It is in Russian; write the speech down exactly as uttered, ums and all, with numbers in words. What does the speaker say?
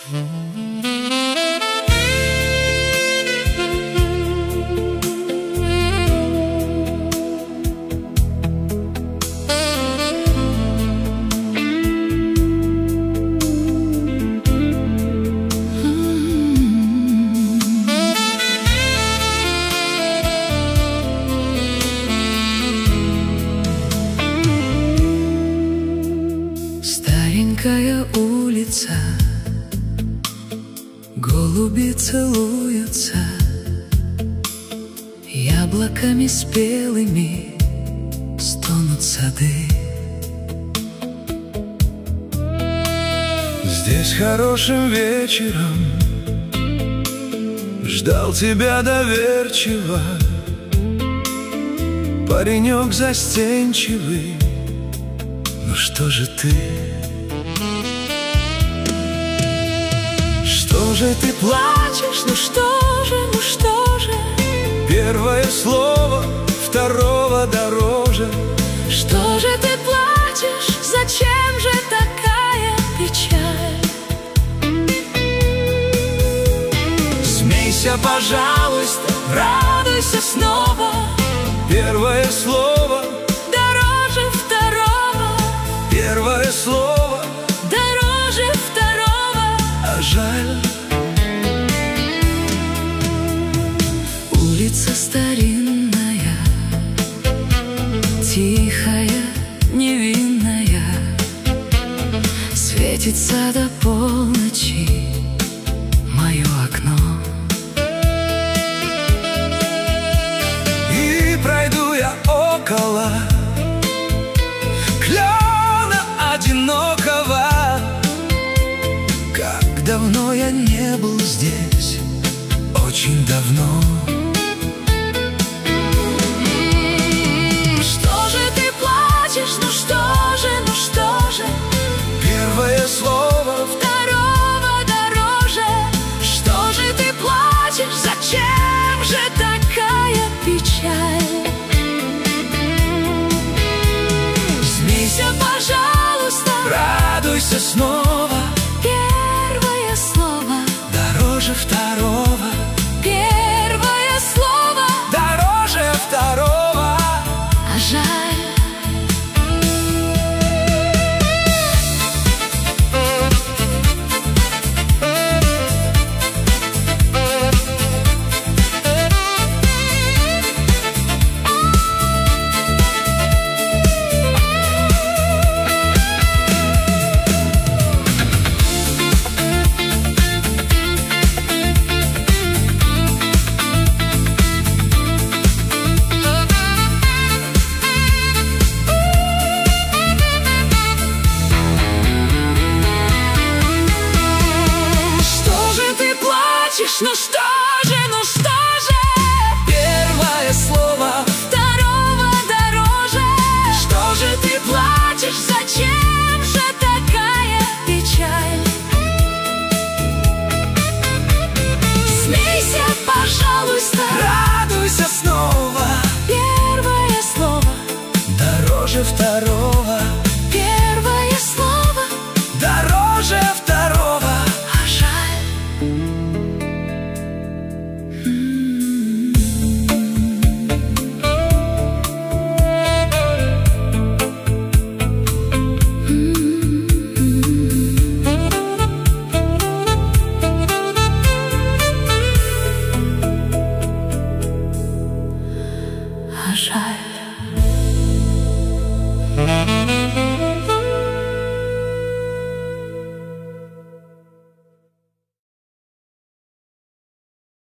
Старенькая улица, голуби целуются, яблоками спелыми стонут сады. Здесь хорошим вечером ждал тебя доверчиво паренек застенчивый. Ну что же ты? Что же ты плачешь? Ну что же, ну что же? Первое слово второго дороже. Что же ты плачешь? Зачем же такая печаль? Смейся, пожалуйста, Радуйся снова. первое слово Дороже второго. Первое слово Дороже второго. а жаль. Улица старинная, тихая, невинная, светится до полночи мое окно. И пройду я около клена одинокого. Как давно я не был здесь, очень давно. Что же ты плачешь? Ну что же, ну что же? Первое слово Второго дороже. Что же ты плачешь? Зачем же такая печаль? Смейся, пожалуйста, радуйся снова. первое слово Дороже второго Первое слово Дороже второго а жаль. Ну что же, ну что же? Первое слово Второго дороже. Что же ты плачешь? Зачем же такая печаль? Смейся, пожалуйста, радуйся снова. первое слово Дороже второго Первое слово Дороже второго а жаль. А жаль.